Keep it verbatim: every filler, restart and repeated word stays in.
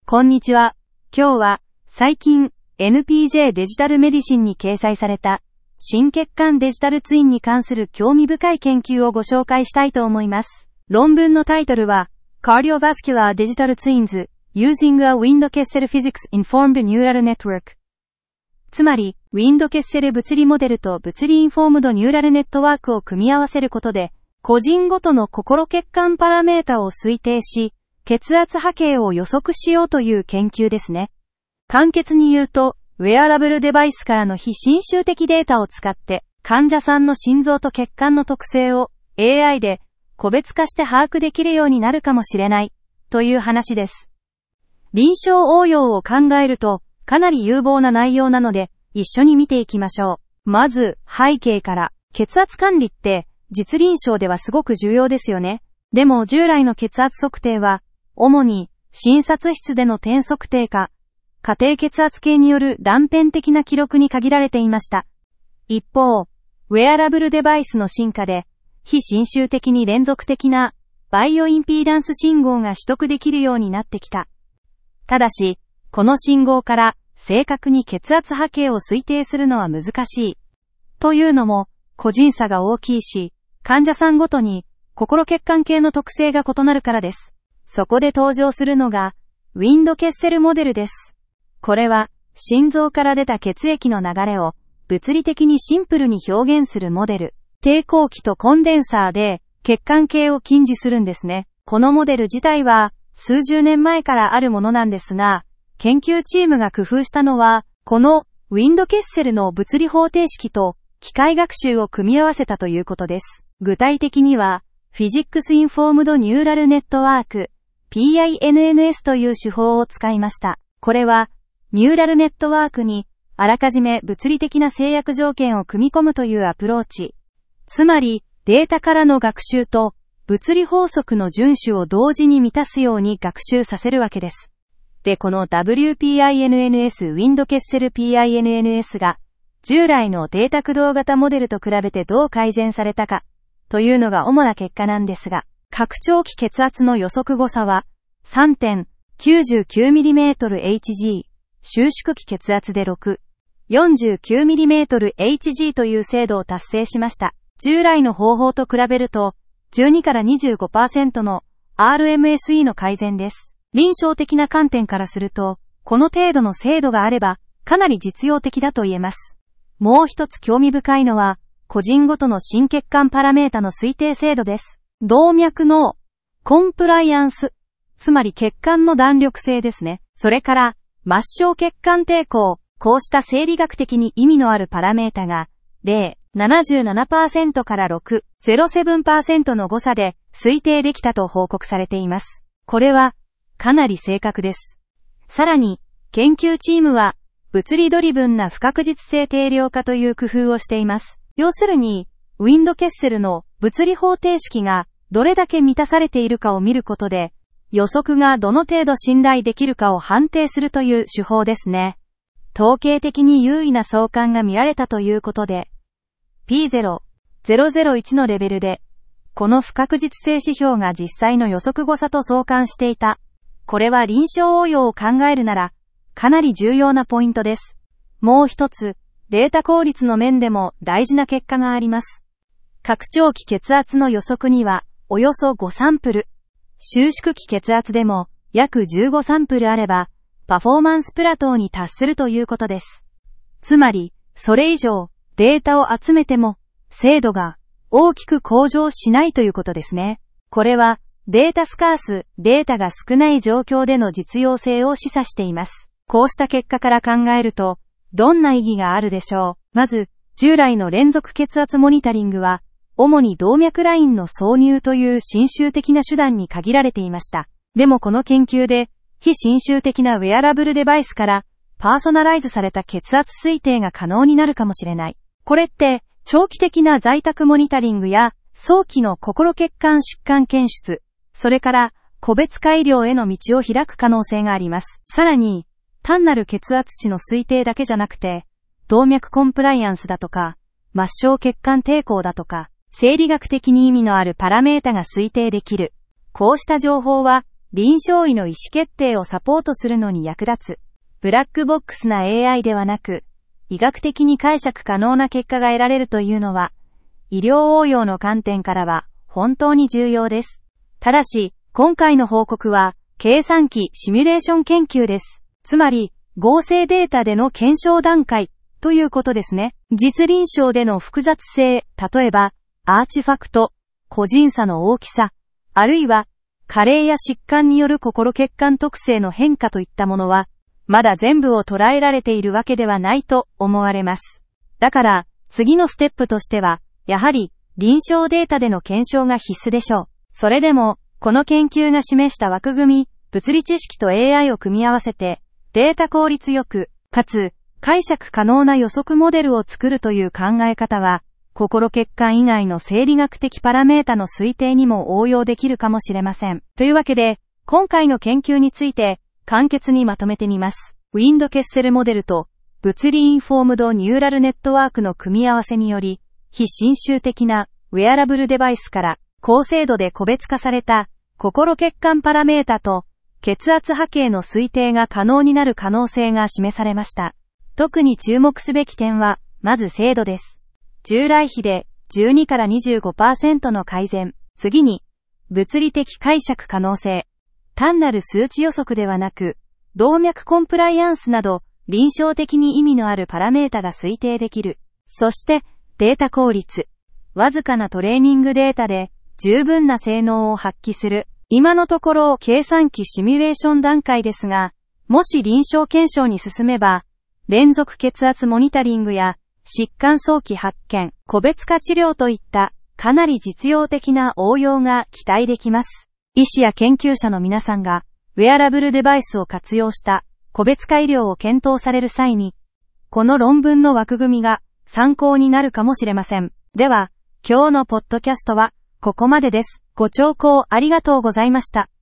こんにちは。今日は最近 エヌピージェー デジタルメディシンに掲載された心血管デジタルツインに関する興味深い研究をご紹介したいと思います。論文のタイトルは Cardiovascular Digital Twins Using a Wind-Kessel Physics-Informed Neural Network つまり、ウィンドケッセル物理モデルと物理インフォームドニューラルネットワークを組み合わせることで、個人ごとの心血管パラメータを推定し、血圧波形を予測しようという研究ですね。簡潔に言うと、ウェアラブルデバイスからの非侵襲的データを使って、患者さんの心臓と血管の特性を エーアイ で個別化して把握できるようになるかもしれない、という話です。臨床応用を考えると、かなり有望な内容なので、一緒に見ていきましょう。まず、背景から、血圧管理って、実臨床ではすごく重要ですよね。でも従来の血圧測定は、主に、診察室での点測定か、家庭血圧計による断片的な記録に限られていました。一方、ウェアラブルデバイスの進化で、非侵襲的に連続的な、バイオインピーダンス信号が取得できるようになってきた。ただし、この信号から、正確に血圧波形を推定するのは難しい。というのも、個人差が大きいし、患者さんごとに心血管系の特性が異なるからです。そこで登場するのが、ウィンドケッセルモデルです。これは、心臓から出た血液の流れを物理的にシンプルに表現するモデル。抵抗器とコンデンサーで血管系を近似するんですね。このモデル自体は数十年前からあるものなんですが、研究チームが工夫したのは、このウィンドケッセルの物理方程式と機械学習を組み合わせたということです。具体的には、Physics Informed Neural Network、ピーアイエヌエヌエス という手法を使いました。これは、ニューラルネットワークに、あらかじめ物理的な制約条件を組み込むというアプローチ。つまり、データからの学習と、物理法則の遵守を同時に満たすように学習させるわけです。で、この ダブリューピーアイエヌエヌエス ウィンドケッセル ピーアイエヌエヌエス が、従来のデータ駆動型モデルと比べてどう改善されたか、というのが主な結果なんですが、拡張器血圧の予測誤差は さんてんきゅうきゅうミリメートルエイチジー、収縮器血圧でろく、よんじゅうきゅうミリメートルエイチジー という精度を達成しました。従来の方法と比べると、じゅうにからにじゅうごパーセント の アールエムエスイー の改善です。臨床的な観点からすると、この程度の精度があれば、かなり実用的だと言えます。もう一つ興味深いのは、個人ごとの心血管パラメータの推定精度です。動脈のコンプライアンス、つまり血管の弾力性ですね。それから、末梢血管抵抗、こうした生理学的に意味のあるパラメータが、ゼロ、ななじゅうななパーセント からろく、ゼロななパーセント の誤差で推定できたと報告されています。これは、かなり正確です。さらに、研究チームは、物理ドリブンな不確実性定量化という工夫をしています。要するに、ウィンドケッセルの物理方程式がどれだけ満たされているかを見ることで、予測がどの程度信頼できるかを判定するという手法ですね。統計的に優位な相関が見られたということで、ピーゼロ、ゼロゼロいち のレベルで、この不確実性指標が実際の予測誤差と相関していた。これは臨床応用を考えるなら、かなり重要なポイントです。もう一つ、データ効率の面でも大事な結果があります。拡張器血圧の予測には、およそごサンプル。収縮器血圧でも、約じゅうごサンプルあれば、パフォーマンスプラトーに達するということです。つまり、それ以上、データを集めても、精度が大きく向上しないということですね。これは、データスカース、データが少ない状況での実用性を示唆しています。こうした結果から考えると、どんな意義があるでしょう。まず、従来の連続血圧モニタリングは、主に動脈ラインの挿入という侵襲的な手段に限られていました。でもこの研究で、非侵襲的なウェアラブルデバイスから、パーソナライズされた血圧推定が可能になるかもしれない。これって、長期的な在宅モニタリングや、早期の心血管疾患検出、それから個別化医療への道を開く可能性があります。さらに、単なる血圧値の推定だけじゃなくて、動脈コンプライアンスだとか、末梢血管抵抗だとか、生理学的に意味のあるパラメータが推定できる。こうした情報は、 臨床医の意思決定をサポートするのに役立つ。ブラックボックスな エーアイ ではなく、医学的に解釈可能な結果が得られるというのは、医療応用の観点からは本当に重要です。ただし、今回の報告は、計算機シミュレーション研究です。つまり、合成データでの検証段階ということですね。実臨床での複雑性、例えば、アーチファクト、個人差の大きさ、あるいは、加齢や疾患による心血管特性の変化といったものは、まだ全部を捉えられているわけではないと思われます。だから、次のステップとしては、やはり、臨床データでの検証が必須でしょう。それでも、この研究が示した枠組み、物理知識と エーアイ を組み合わせて、データ効率よく、かつ、解釈可能な予測モデルを作るという考え方は、心血管以外の生理学的パラメータの推定にも応用できるかもしれません。というわけで、今回の研究について、簡潔にまとめてみます。ウィンドケッセルモデルと物理インフォームドニューラルネットワークの組み合わせにより、非侵襲的なウェアラブルデバイスから高精度で個別化された心血管パラメータと血圧波形の推定が可能になる可能性が示されました。特に注目すべき点は、まず精度です。従来比でじゅうにからにじゅうごパーセントの改善。次に、物理的解釈可能性。単なる数値予測ではなく、動脈コンプライアンスなど臨床的に意味のあるパラメータが推定できる。そして、データ効率。わずかなトレーニングデータで十分な性能を発揮する。今のところ計算機シミュレーション段階ですが、もし臨床検証に進めば、連続血圧モニタリングや疾患早期発見、個別化治療といったかなり実用的な応用が期待できます。医師や研究者の皆さんが、ウェアラブルデバイスを活用した個別化医療を検討される際に、この論文の枠組みが参考になるかもしれません。では、今日のポッドキャストはここまでです。ご聴講ありがとうございました。